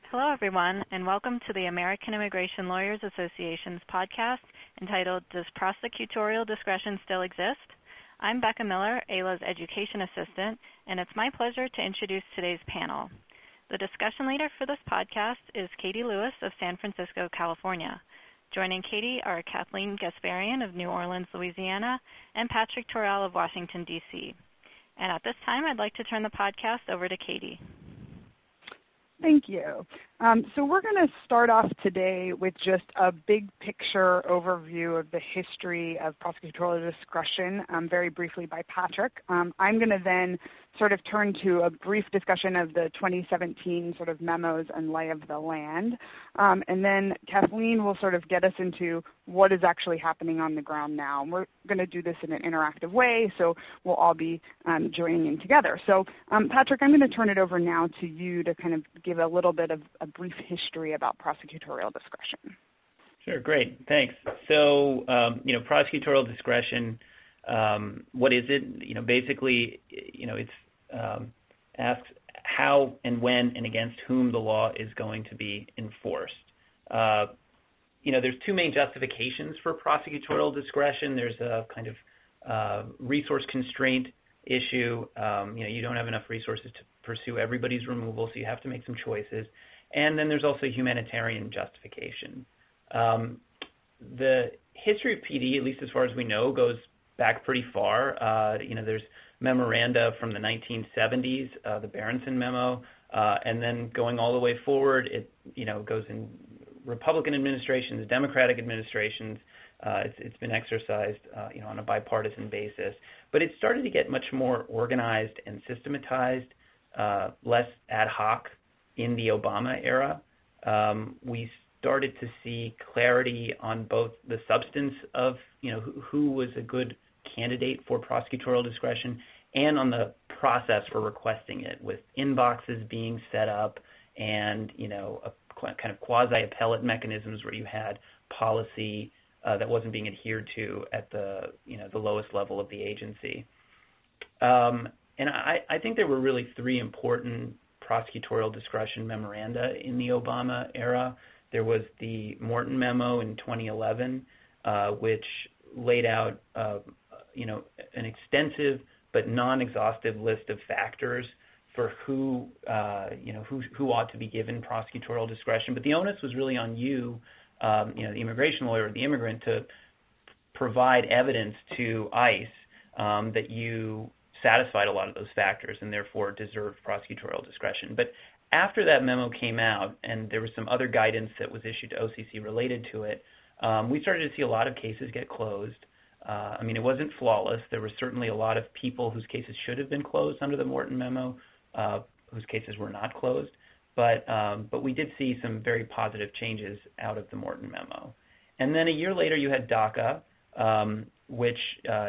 Hello, everyone, and welcome to the American Immigration Lawyers Association's podcast entitled, Does Prosecutorial Discretion Still Exist? I'm Becca Miller, AILA's Education Assistant, and it's my pleasure to introduce today's panel. The discussion leader for this podcast is Katie Lewis of San Francisco, California. Joining Katie are Kathleen Gasparian of New Orleans, Louisiana, and Patrick Torrell of Washington, D.C. And at this time, I'd like to turn the podcast over to Katie. Thank you. So we're going to start off today with just a big picture overview of the history of prosecutorial discretion, very briefly by Patrick. I'm going to then sort of turn to a brief discussion of the 2017 sort of memos and lay of the land. And then Kathleen will sort of get us into what is actually happening on the ground now. And we're going to do this in an interactive way, so we'll all be joining in together. So Patrick, I'm going to turn it over now to you to kind of give a little bit of a brief history about prosecutorial discretion. Sure, great, thanks. So, prosecutorial discretion, what is it? Basically, it's asks how and when and against whom the law is going to be enforced. There's two main justifications for prosecutorial discretion. There's a kind of resource constraint issue. You don't have enough resources to pursue everybody's removal, so you have to make some choices. And then there's also humanitarian justification. The history of PD, at least as far as we know, goes back pretty far. There's memoranda from the 1970s, the Berenson memo, and then going all the way forward, it goes in Republican administrations, Democratic administrations. It's been exercised on a bipartisan basis. But it started to get much more organized and systematized, less ad hoc in the Obama era. We started to see clarity on both the substance of who was a good candidate for prosecutorial discretion and on the process for requesting it, with inboxes being set up and a kind of quasi-appellate mechanisms where you had policy that wasn't being adhered to at the lowest level of the agency. And I think there were really three important prosecutorial discretion memoranda in the Obama era. There was the Morton memo in 2011, which laid out an extensive but non-exhaustive list of factors for who ought to be given prosecutorial discretion. But the onus was really on you, the immigration lawyer or the immigrant, to provide evidence to ICE that you satisfied a lot of those factors and therefore deserved prosecutorial discretion. But after that memo came out and there was some other guidance that was issued to OCC related to it, we started to see a lot of cases get closed. It wasn't flawless. There were certainly a lot of people whose cases should have been closed under the Morton memo, whose cases were not closed. But we did see some very positive changes out of the Morton memo. And then a year later, you had DACA, which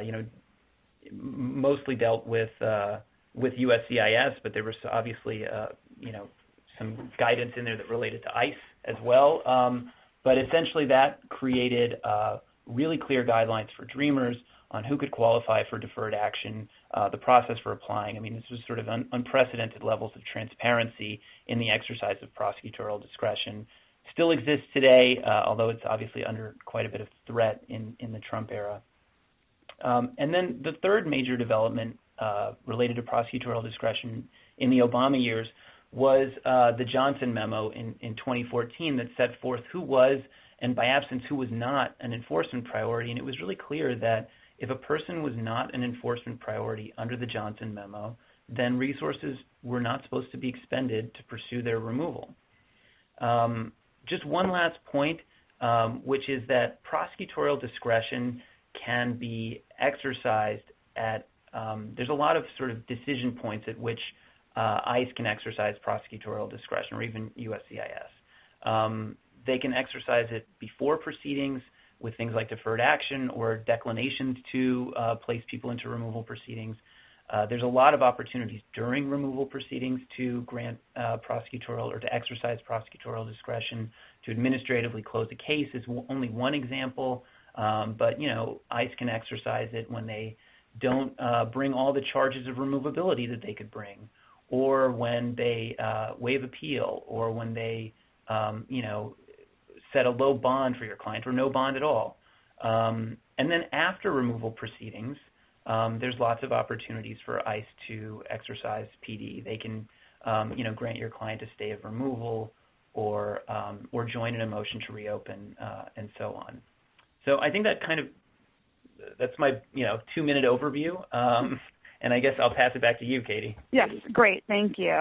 mostly dealt with USCIS, but there was obviously some guidance in there that related to ICE as well. But essentially, that created really clear guidelines for Dreamers on who could qualify for deferred action, the process for applying. This was sort of unprecedented levels of transparency in the exercise of prosecutorial discretion. Still exists today, although it's obviously under quite a bit of threat in the Trump era. And then the third major development related to prosecutorial discretion in the Obama years was the Johnson memo in 2014 that set forth who was, and by absence, who was not an enforcement priority. And it was really clear that if a person was not an enforcement priority under the Johnson memo, then resources were not supposed to be expended to pursue their removal. Just one last point, which is that prosecutorial discretion can be exercised at, there's a lot of sort of decision points at which ICE can exercise prosecutorial discretion, or even USCIS. They can exercise it before proceedings with things like deferred action or declinations to place people into removal proceedings. There's a lot of opportunities during removal proceedings to grant prosecutorial or to exercise prosecutorial discretion. To administratively close a case is only one example, but ICE can exercise it when they don't bring all the charges of removability that they could bring, or when they waive appeal, or when they, set a low bond for your client or no bond at all. And then after removal proceedings, there's lots of opportunities for ICE to exercise PD. They can, grant your client a stay of removal, or join in a motion to reopen, and so on. So I think that's my 2-minute overview. And I guess I'll pass it back to you, Katie. Yes, great, thank you.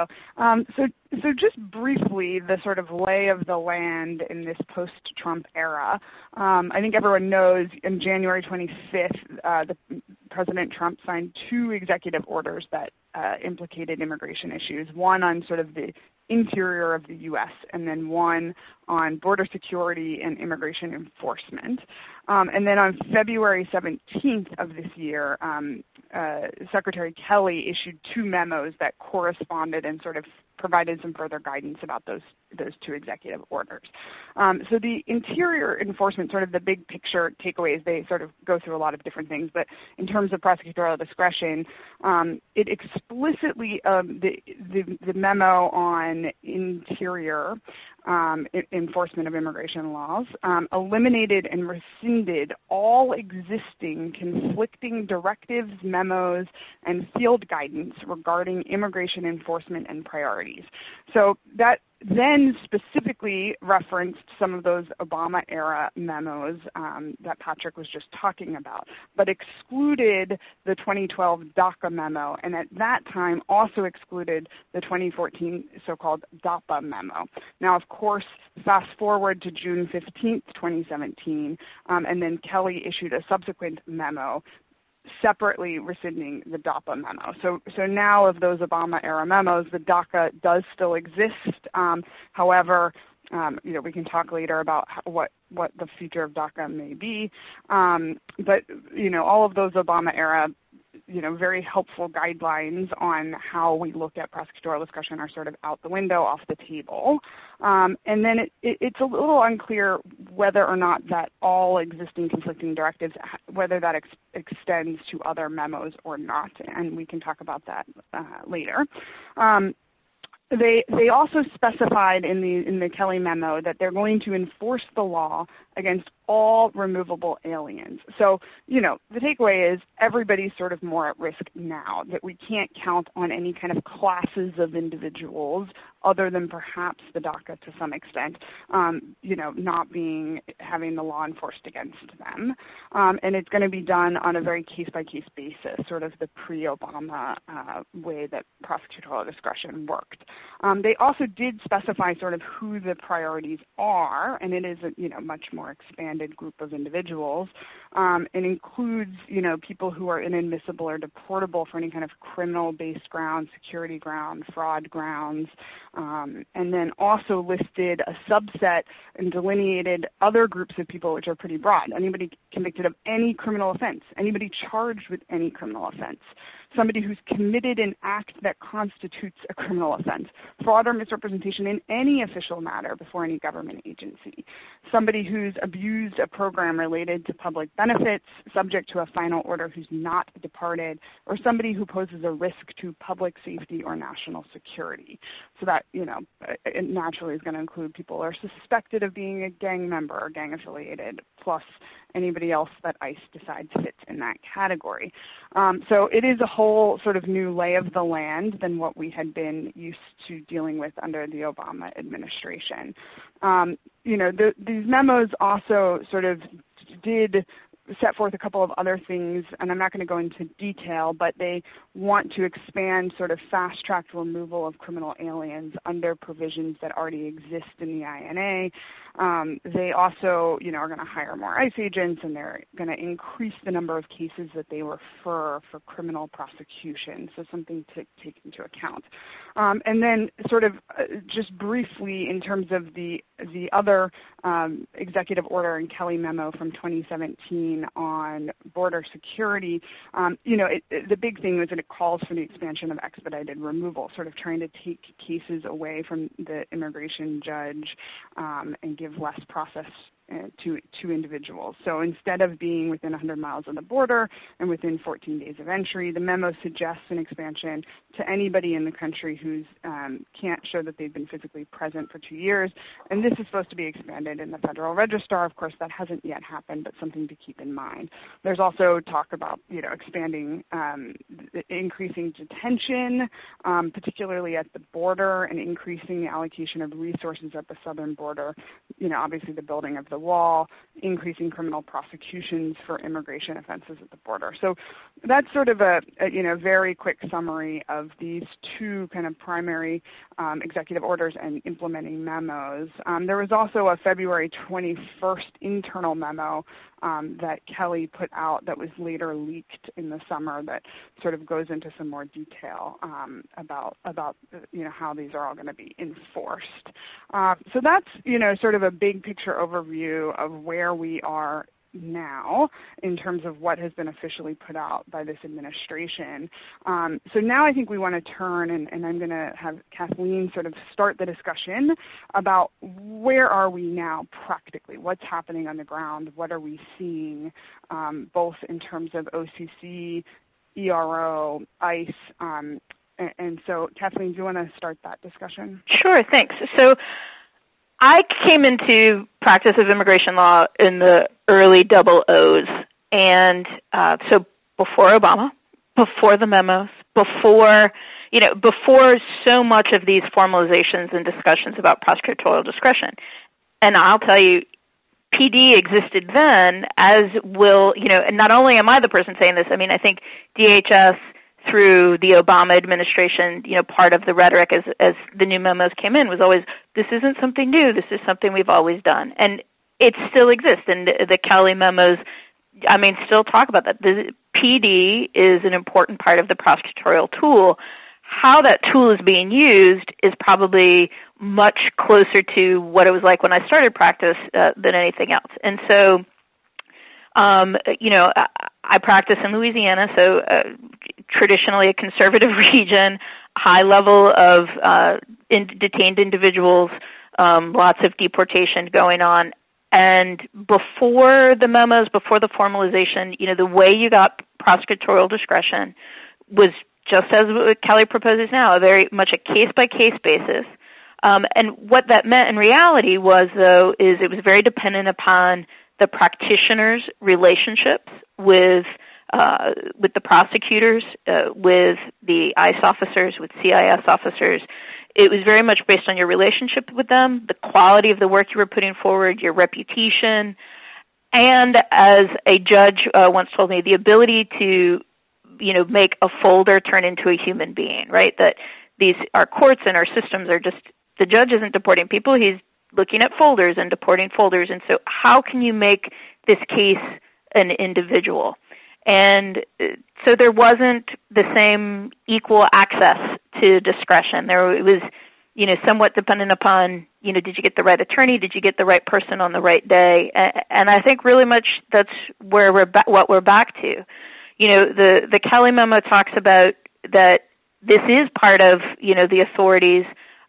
So just briefly, the sort of lay of the land in this post-Trump era. I think everyone knows on January 25th, President Trump signed 2 executive orders that implicated immigration issues, one on sort of the interior of the U.S. and then one on border security and immigration enforcement. And then on February 17th of this year, Secretary Kelly issued 2 memos that corresponded and sort of provided some further guidance about those 2 executive orders. So the interior enforcement, sort of the big picture takeaways, they sort of go through a lot of different things, but in terms of prosecutorial discretion, it explicitly, the memo on interior enforcement of immigration laws eliminated and rescinded all existing conflicting directives, memos, and field guidance regarding immigration enforcement and priorities. So that then specifically referenced some of those Obama-era memos that Patrick was just talking about, but excluded the 2012 DACA memo, and at that time also excluded the 2014 so-called DAPA memo. Now, of course, fast forward to June 15th, 2017, and then Kelly issued a subsequent memo separately rescinding the DAPA memo. So now of those Obama-era memos, the DACA does still exist. However, we can talk later about what the future of DACA may be. But all of those Obama-era very helpful guidelines on how we look at prosecutorial discretion are sort of out the window, off the table. And then it's a little unclear whether or not that all existing conflicting directives, whether that extends to other memos or not, and we can talk about that later. They also specified in the Kelly memo that they're going to enforce the law against all removable aliens. So, the takeaway is everybody's sort of more at risk now, that we can't count on any kind of classes of individuals other than perhaps the DACA to some extent, not having the law enforced against them. And it's going to be done on a very case-by-case basis, sort of the pre-Obama way that prosecutorial discretion worked. They also did specify sort of who the priorities are, and it is a much more expanded group of individuals. It includes, people who are inadmissible or deportable for any kind of criminal-based ground, security ground, fraud grounds, and then also listed a subset and delineated other groups of people which are pretty broad. Anybody convicted of any criminal offense, anybody charged with any criminal offense, somebody who's committed an act that constitutes a criminal offense, fraud or misrepresentation in any official matter before any government agency, somebody who's abused a program related to public benefits subject to a final order who's not departed, or somebody who poses a risk to public safety or national security. So that, it naturally is going to include people who are suspected of being a gang member or gang affiliated, plus anybody else that ICE decides fits in that category. So it is a whole sort of new lay of the land than what we had been used to dealing with under the Obama administration. These memos also sort of did set forth a couple of other things, and I'm not going to go into detail, but they want to expand sort of fast-track removal of criminal aliens under provisions that already exist in the INA. They also, are going to hire more ICE agents, and they're going to increase the number of cases that they refer for criminal prosecution, so something to take into account. And then sort of just briefly in terms of the other executive order and Kelly memo from 2017 on border security, the big thing was that it calls for the expansion of expedited removal, sort of trying to take cases away from the immigration judge and give less process to individuals. So instead of being within 100 miles of the border and within 14 days of entry, the memo suggests an expansion to anybody in the country who can't show that they've been physically present for 2 years. And this is supposed to be expanded in the Federal Register. Of course, that hasn't yet happened, but something to keep in mind. There's also talk about, expanding, increasing detention, particularly at the border, and increasing the allocation of resources at the southern border. Obviously the building of the wall, increasing criminal prosecutions for immigration offenses at the border. So that's sort of a very quick summary of these two kind of primary executive orders and implementing memos. There was also a February 21st internal memo that Kelly put out that was later leaked in the summer that sort of goes into some more detail about how these are all going to be enforced. So that's sort of a big picture overview of where we are now in terms of what has been officially put out by this administration. So now I think we want to turn, and I'm going to have Kathleen sort of start the discussion about where are we now practically, what's happening on the ground, what are we seeing, both in terms of OCC, ERO, ICE, and so Kathleen, do you want to start that discussion? Sure, thanks. So I came into practice of immigration law in the early 00s, and so before Obama, before the memos, before so much of these formalizations and discussions about prosecutorial discretion. And I'll tell you, PD existed then, as will, and not only am I the person saying this, I think DHS through the Obama administration, part of the rhetoric as the new memos came in was always, this isn't something new, this is something we've always done. And it still exists. And the Kelly memos, still talk about that. The PD is an important part of the prosecutorial tool. How that tool is being used is probably much closer to what it was like when I started practice than anything else. And so, I practice in Louisiana, so traditionally a conservative region, high level of detained individuals, lots of deportation going on. And before the memos, before the formalization, the way you got prosecutorial discretion was just as Kelly proposes now, very much a case-by-case basis. And what that meant in reality was, though, is it was very dependent upon the practitioners' relationships with the prosecutors, with the ICE officers, with CIS officers. It was very much based on your relationship with them, the quality of the work you were putting forward, your reputation, and as a judge once told me, the ability to, make a folder turn into a human being, right? That our courts and our systems are just, the judge isn't deporting people, he's looking at folders and deporting folders. And so how can you make this case an individual? And so there wasn't the same equal access to discretion. It was, somewhat dependent upon, did you get the right attorney? Did you get the right person on the right day? And I think really much that's where what we're back to. The Kelly memo talks about that this is part of, the authorities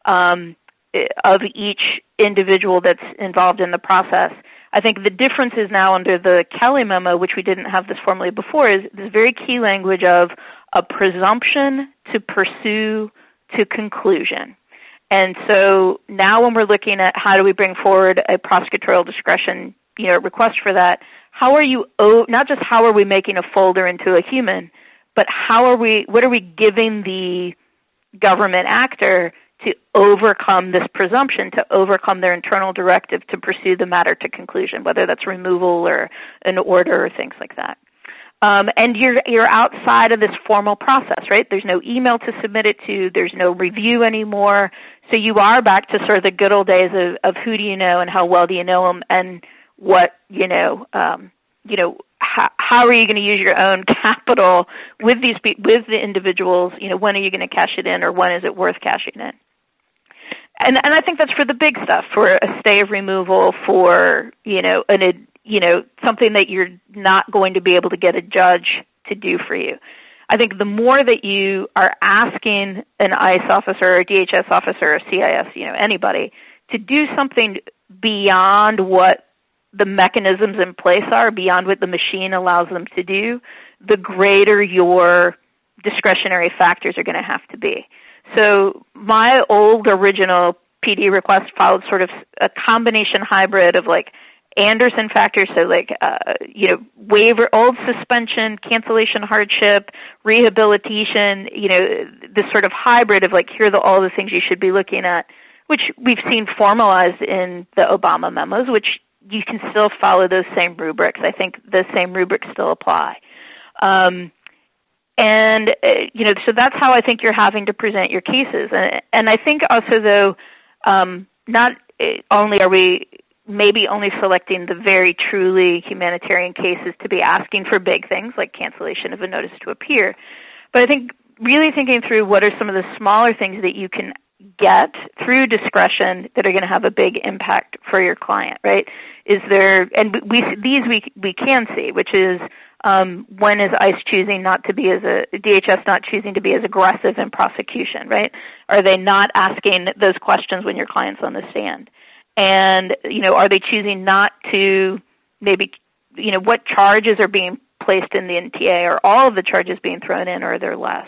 of each individual that's involved in the process. I think the difference is now under the Kelly memo, which we didn't have this formally before, is this very key language of a presumption to pursue to conclusion. And so now when we're looking at how do we bring forward a prosecutorial discretion, request for that, how are you, not just how are we making a folder into a human, but what are we giving the government actor to overcome this presumption, to overcome their internal directive to pursue the matter to conclusion, whether that's removal or an order or things like that. And you're outside of this formal process, right? There's no email to submit it to. There's no review anymore. So you are back to sort of the good old days of who do you know and how well do you know them and what, how are you going to use your own capital with the individuals? When are you going to cash it in, or when is it worth cashing in? And I think that's for the big stuff, for a stay of removal, for something that you're not going to be able to get a judge to do for you. I think the more that you are asking an ICE officer or a DHS officer or CIS, anybody, to do something beyond what the mechanisms in place are beyond what the machine allows them to do, the greater your discretionary factors are going to have to be. So my old original PD request followed sort of a combination hybrid of like Anderson factors, so like, waiver, old suspension, cancellation hardship, rehabilitation, this sort of hybrid of like, here are all the things you should be looking at, which we've seen formalized in the Obama memos, which you can still follow those same rubrics. I think the same rubrics still apply. So that's how I think you're having to present your cases. And I think also, though, not only are we maybe only selecting the very truly humanitarian cases to be asking for big things like cancellation of a notice to appear, but I think really thinking through what are some of the smaller things that you can get through discretion that are going to have a big impact for your client, right? Is there, and we can see, which is when is ICE choosing not to be DHS not choosing to be as aggressive in prosecution, right? Are they not asking those questions when your client's on the stand? And, are they choosing not to maybe, what charges are being placed in the NTA? Are all of the charges being thrown in, or are there less?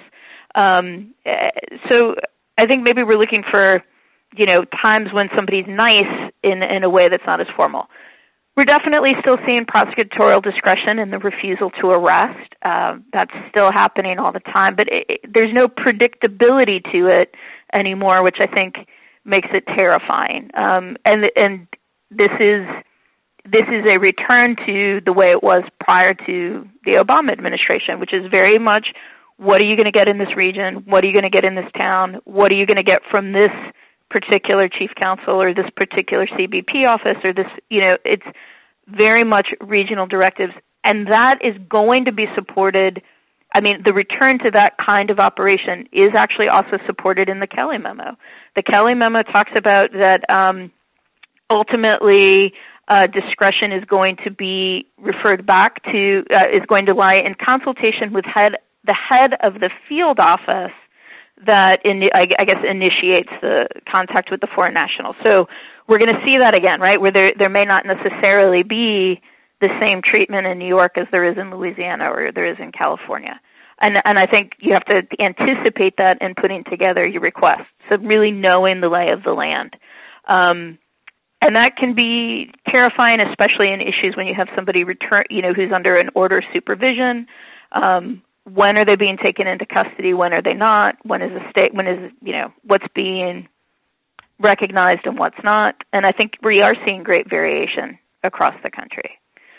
So I think maybe we're looking for, times when somebody's nice in a way that's not as formal. We're definitely still seeing prosecutorial discretion in the refusal to arrest. That's still happening all the time, but there's no predictability to it anymore, which I think makes it terrifying. And this is a return to the way it was prior to the Obama administration, which is very much, what are you going to get in this region? What are you going to get in this town? What are you going to get from this particular chief counsel or this particular CBP office or this, it's very much regional directives. And that is going to be supported. I mean, the return to that kind of operation is actually also supported in the Kelly memo. The Kelly memo talks about that ultimately discretion is going to be referred back to, is going to lie in consultation with the head of the field office that I guess initiates the contact with the foreign national. So we're going to see that again, right, where there may not necessarily be the same treatment in New York as there is in Louisiana or there is in California. And I think you have to anticipate that in putting together your request. So really knowing the lay of the land. And that can be terrifying, especially in issues when you have somebody return, who's under an order of supervision. When are they being taken into custody? When are they not? When is what's being recognized and what's not? And I think we are seeing great variation across the country.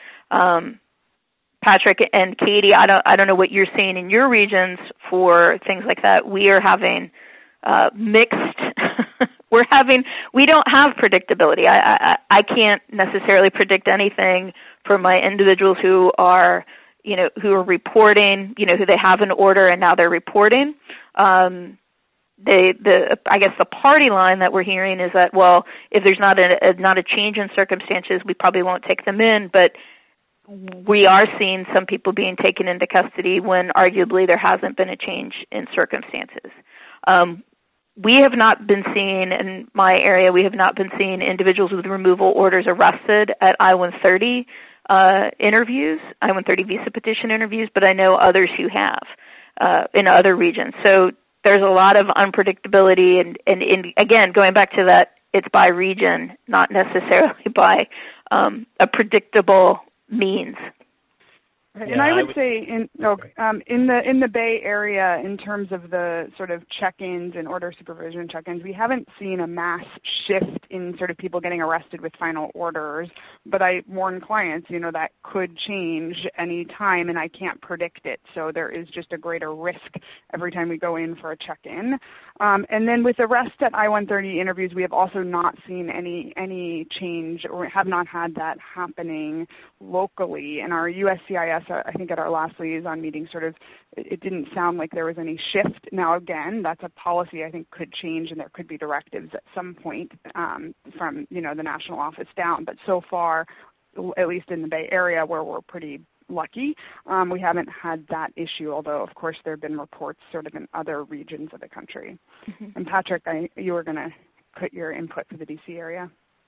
Patrick and Katie, I don't know what you're seeing in your regions for things like that. We are having mixed. We don't have predictability. I can't necessarily predict anything for my individuals who are reporting, who they have an order and now they're reporting. I guess the party line that we're hearing is that, well, if there's not a change in circumstances, we probably won't take them in, but we are seeing some people being taken into custody when arguably there hasn't been a change in circumstances. We have not been seeing, in my area, individuals with removal orders arrested at I-130 interviews, I-130 visa petition interviews, but I know others who have in other regions. So there's a lot of unpredictability, and again, going back to that, it's by region, not necessarily by a predictable means. Right. Yeah, and I would say in the Bay Area, in terms of the sort of check-ins and order supervision check-ins, we haven't seen a mass shift in sort of people getting arrested with final orders. But I warn clients, that could change any time, and I can't predict it. So there is just a greater risk every time we go in for a check-in. And then with arrest at I-130 interviews, we have also not seen any change, or have not had that happening locally. And our USCIS, I think at our last liaison meeting, it didn't sound like there was any shift. Now, again, that's a policy I think could change, and there could be directives at some point from the national office down. But so far, at least in the Bay Area, where we're pretty lucky, we haven't had that issue, although, of course, there have been reports sort of in other regions of the country. Mm-hmm. And Patrick, you were going to put your input for the D.C. area.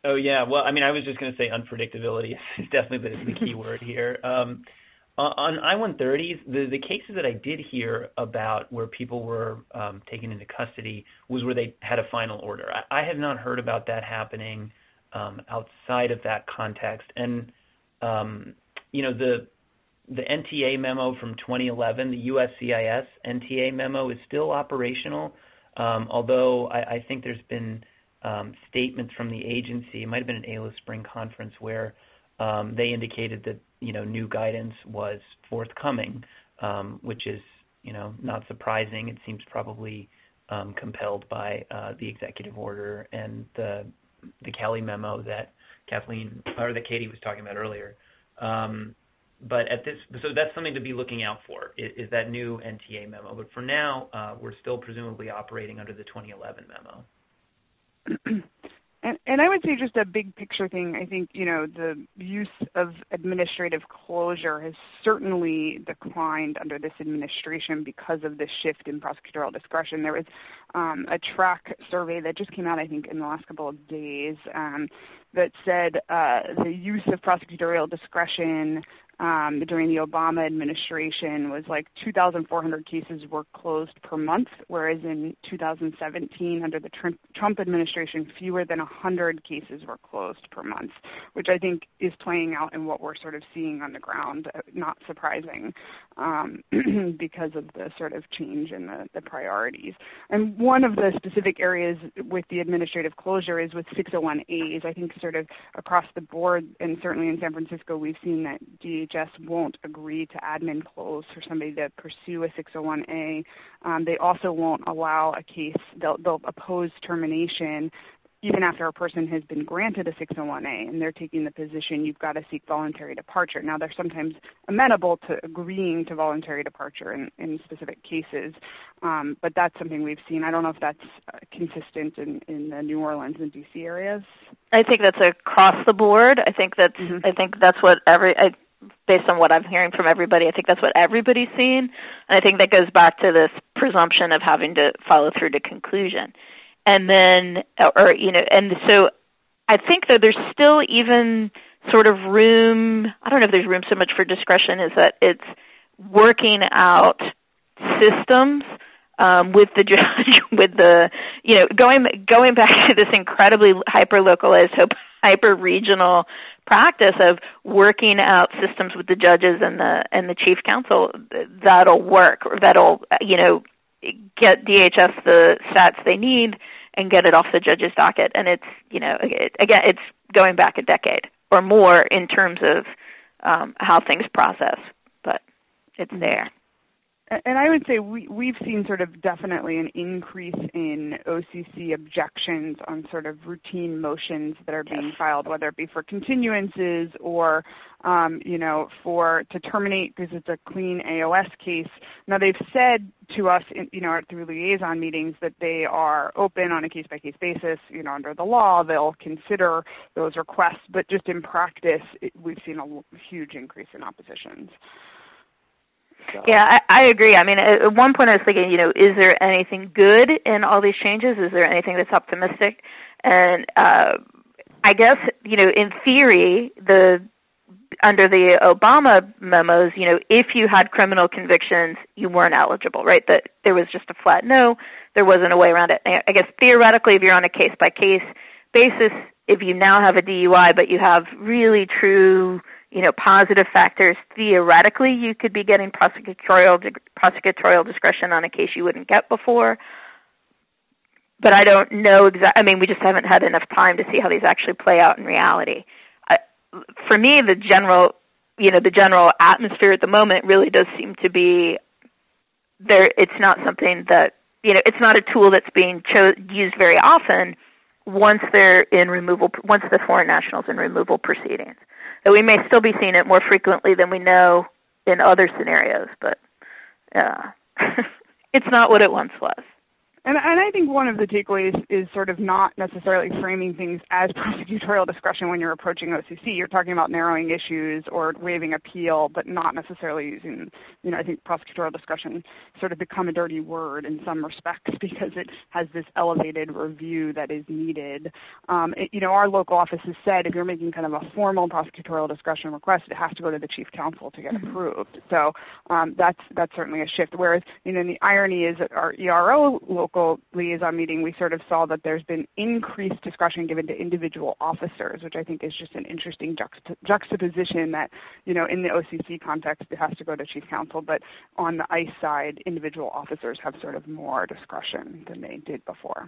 Oh, yeah. Well, I mean, I was just going to say unpredictability is definitely the key word here. On I-130s, the cases that I did hear about where people were taken into custody was where they had a final order. I have not heard about that happening outside of that context. And, the NTA memo from 2011, the USCIS NTA memo is still operational, although I think there's been statements from the agency. It might have been an AILA Spring Conference where they indicated that new guidance was forthcoming, which is not surprising. It seems probably compelled by the executive order and the Kelly memo that Katie was talking about earlier. But so that's something to be looking out for is that new NTA memo. But for now, we're still presumably operating under the 2011 memo. And I would say just a big picture thing, I think, the use of administrative closure has certainly declined under this administration because of the shift in prosecutorial discretion. There was a track survey that just came out, I think, in the last couple of days that said the use of prosecutorial discretion during the Obama administration was like 2,400 cases were closed per month, whereas in 2017, under the Trump administration, fewer than 100 cases were closed per month, which I think is playing out in what we're sort of seeing on the ground. Not surprising because of the sort of change in the priorities. And one of the specific areas with the administrative closure is with 601As. I think sort of across the board, and certainly in San Francisco, we've seen that DHS won't agree to admin close for somebody to pursue a 601A. They also won't allow a case, they'll oppose termination even after a person has been granted a 601A, and they're taking the position you've got to seek voluntary departure. Now, they're sometimes amenable to agreeing to voluntary departure in specific cases, but that's something we've seen. I don't know if that's consistent in the New Orleans and D.C. areas. I think that's across the board. I think that's what based on what I'm hearing from everybody, I think that's what everybody's seeing. And I think that goes back to this presumption of having to follow through to conclusion. And then, and so I think that there's still even sort of room, I don't know if there's room so much for discretion, is that it's working out systems with the judge, going back to this incredibly hyper-localized, hyper-regional practice of working out systems with the judges and the chief counsel that'll work, or that'll get DHS the stats they need and get it off the judge's docket. And it's again it's going back a decade or more in terms of how things process, but it's there. And I would say we've seen sort of definitely an increase in OCC objections on sort of routine motions that are being filed, whether it be for continuances or, to terminate because it's a clean AOS case. Now, they've said to us, through liaison meetings that they are open on a case-by-case basis. Under the law, they'll consider those requests, but just in practice, we've seen a huge increase in oppositions. So. Yeah, I agree. I mean, at one point I was thinking, is there anything good in all these changes? Is there anything that's optimistic? And I guess, in theory, under the Obama memos, if you had criminal convictions, you weren't eligible, right? That there was just a flat no. There wasn't a way around it. I guess theoretically, if you're on a case-by-case basis, if you now have a DUI, but you have really true positive factors, theoretically you could be getting prosecutorial discretion on a case you wouldn't get before. But I don't know we just haven't had enough time to see how these actually play out in reality. For me, the general atmosphere at the moment really does seem to be there. It's not something that, it's not a tool that's being used very often once the foreign nationals in removal proceedings. So we may still be seeing it more frequently than we know in other scenarios, but it's not what it once was. And I think one of the takeaways is sort of not necessarily framing things as prosecutorial discretion when you're approaching OCC. You're talking about narrowing issues or waiving appeal, but not necessarily using, I think prosecutorial discretion sort of become a dirty word in some respects because it has this elevated review that is needed. Our local office has said if you're making kind of a formal prosecutorial discretion request, it has to go to the chief counsel to get approved. So that's certainly a shift. Whereas, the irony is that our ERO local liaison meeting, we sort of saw that there's been increased discretion given to individual officers, which I think is just an interesting juxtaposition that, in the OCC context, it has to go to chief counsel, but on the ICE side, individual officers have sort of more discretion than they did before.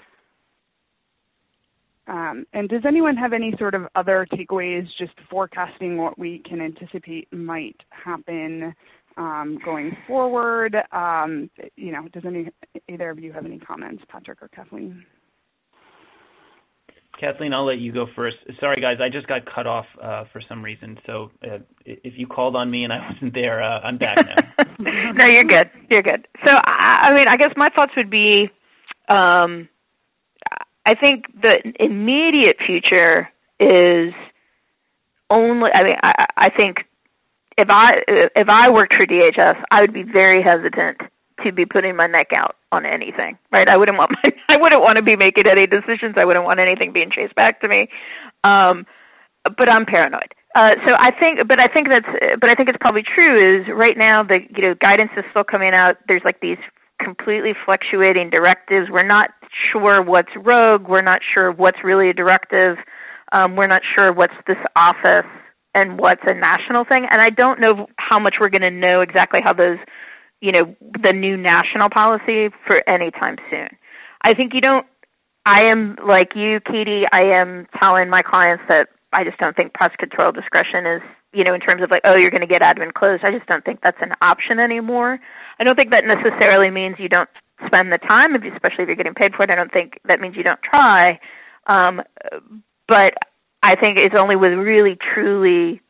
And does anyone have any sort of other takeaways, just forecasting what we can anticipate might happen going forward? Does either of you have any comments, Patrick or Kathleen? Kathleen, I'll let you go first. Sorry, guys, I just got cut off for some reason. So if you called on me and I wasn't there, I'm back now. No, you're good. You're good. So, I guess my thoughts would be, I think the immediate future is only. I think if I worked for DHS, I would be very hesitant to be putting my neck out on anything. Right? I wouldn't want to be making any decisions. I wouldn't want anything being chased back to me. But I'm paranoid. So I think it's probably true. Is right now the guidance is still coming out. There's like these completely fluctuating directives. We're not sure what's rogue. We're not sure what's really a directive. We're not sure what's this office and what's a national thing. And I don't know how much we're going to know exactly how those, the new national policy for any time soon. I think I am like you, Katie, I am telling my clients that I just don't think prosecutorial discretion is, in terms of like, oh, you're going to get admin closed. I just don't think that's an option anymore. I don't think that necessarily means you don't spend the time, especially if you're getting paid for it. I don't think that means you don't try. But I think it's only with really, truly,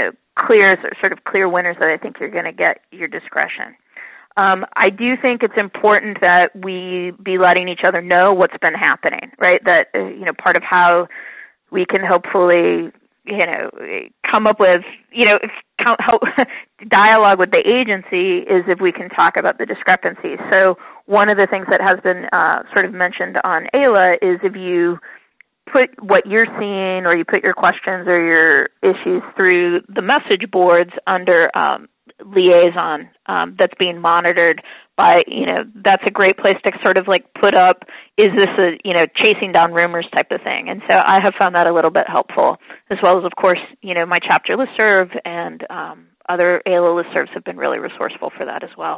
clear winners that I think you're going to get your discretion. I do think it's important that we be letting each other know what's been happening, right? That, part of how we can hopefully, come up with, help dialogue with the agency is if we can talk about the discrepancies. So one of the things that has been sort of mentioned on AILA is if you put what you're seeing or you put your questions or your issues through the message boards under liaison that's being monitored by, that's a great place to sort of like put up, is this a, chasing down rumors type of thing. And so I have found that a little bit helpful, as well as, of course, my chapter listserv and other AILA listservs have been really resourceful for that as well.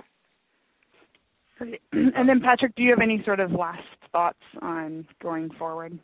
Great. And then, Patrick, do you have any sort of last thoughts on going forward?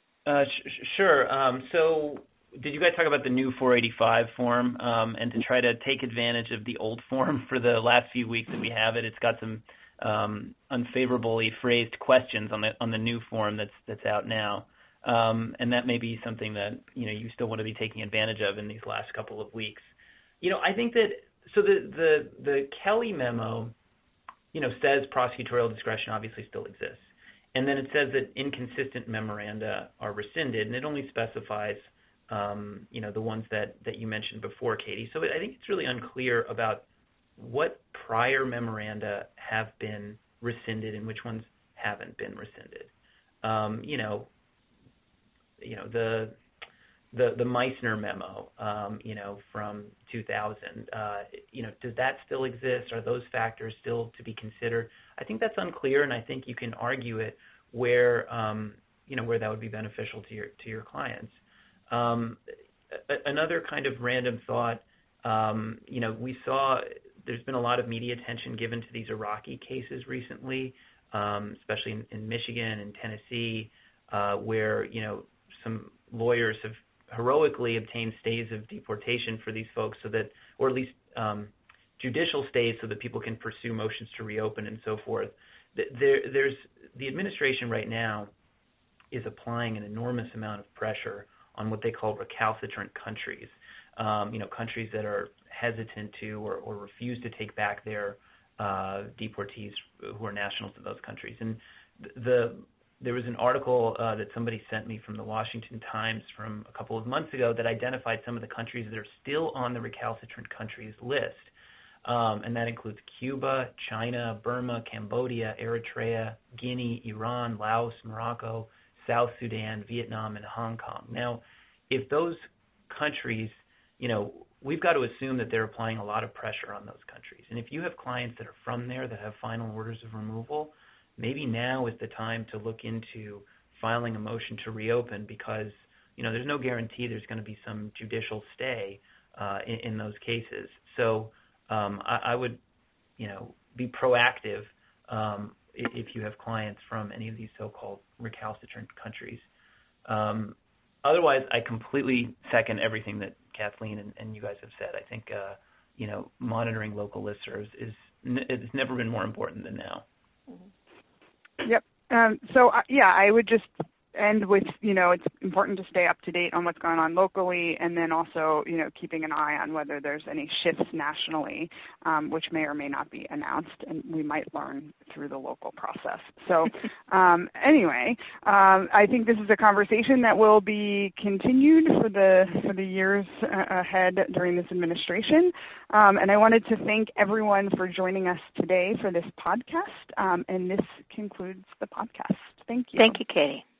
Sure. So did you guys talk about the new 485 form and to try to take advantage of the old form for the last few weeks that we have it? It's got some unfavorably phrased questions on the new form that's out now, and that may be something that you still want to be taking advantage of in these last couple of weeks. I think that the Kelly memo, says prosecutorial discretion obviously still exists, and then it says that inconsistent memoranda are rescinded, and it only specifies the ones that you mentioned before, Katie. So I think it's really unclear about what prior memoranda have been rescinded and which ones haven't been rescinded. The Meissner memo, from 2000, does that still exist? Are those factors still to be considered? I think that's unclear, and I think you can argue it where that would be beneficial to your clients. Another kind of random thought, we saw there's been a lot of media attention given to these Iraqi cases recently, especially in Michigan and Tennessee, where, some lawyers have heroically obtained stays of deportation for these folks or at least judicial stays so that people can pursue motions to reopen and so forth. There's the administration right now is applying an enormous amount of pressure on what they call recalcitrant countries, countries that are hesitant to or refuse to take back their deportees who are nationals of those countries. And there was an article that somebody sent me from the Washington Times from a couple of months ago that identified some of the countries that are still on the recalcitrant countries list. And that includes Cuba, China, Burma, Cambodia, Eritrea, Guinea, Iran, Laos, Morocco, South Sudan, Vietnam, and Hong Kong. Now, if those countries, we've got to assume that they're applying a lot of pressure on those countries. And if you have clients that are from there that have final orders of removal, maybe now is the time to look into filing a motion to reopen because, there's no guarantee there's going to be some judicial stay in those cases. So I would, be proactive if you have clients from any of these so-called recalcitrant countries. Otherwise, I completely second everything that Kathleen and you guys have said. I think, monitoring local listservs it's never been more important than now. Yep. I would just end with, it's important to stay up to date on what's going on locally and then also, keeping an eye on whether there's any shifts nationally, which may or may not be announced, and we might learn through the local process. So anyway, I think this is a conversation that will be continued for the years ahead during this administration. And I wanted to thank everyone for joining us today for this podcast. And this concludes the podcast. Thank you. Thank you, Katie.